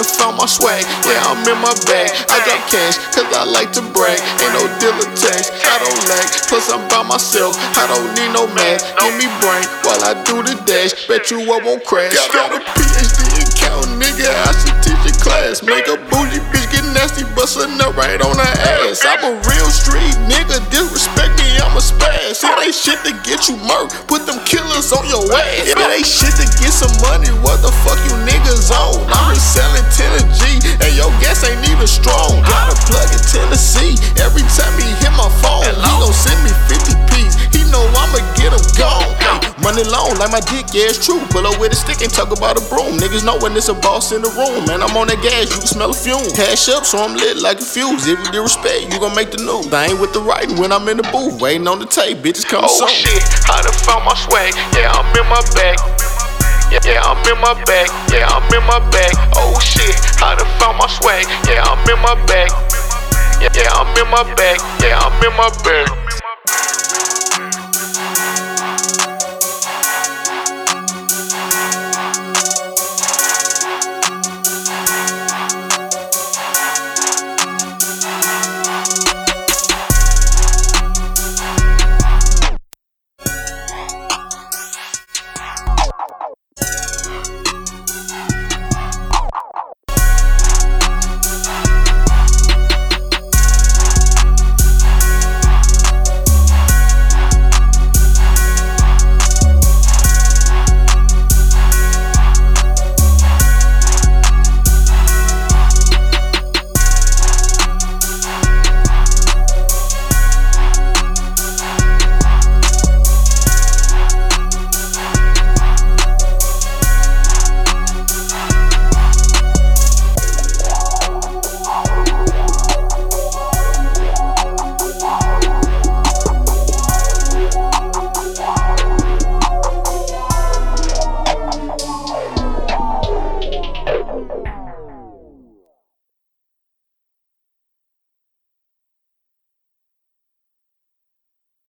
done found my swag. Yeah, I'm in my bag. I got cash, cause I like to brag. Ain't no dealer tax, I don't lag. Plus I'm by myself, I don't need no mask. Give me brain while I do the dash. Bet you I won't crash. Got a PhD in count, nigga, I should teach a class. Make a bougie bitch get nasty, bust a nut right on her ass. I'm a real street nigga, disrespect me, I'm a spaz. It ain't shit to get you murked, put them killers on your ass. It ain't shit to get some money, what the fuck you niggas on? I'm just selling 10 a G, and your gas ain't even strong. Got a plug in Tennessee, every time he hit my phone, he gon' send me 50 P's, he know I'ma get him gone. Money long like my dick, yeah it's true. Pull up with a stick and talk about a broom. Niggas know when it's a boss in the room, man, I'm on that gas, you can smell a fume. Cash up so I'm lit like a fuse, if you get respect, you gon' make the news. I ain't with the writing when I'm in the booth, waiting on the tape, bitches come soon. Oh shit, I done found my swag, yeah I'm in my bag. Yeah, I'm in my bag, yeah I'm in my bag. Oh shit, I done found my swag, yeah I'm in my bag. Yeah, I'm in my bag, yeah I'm in my bag.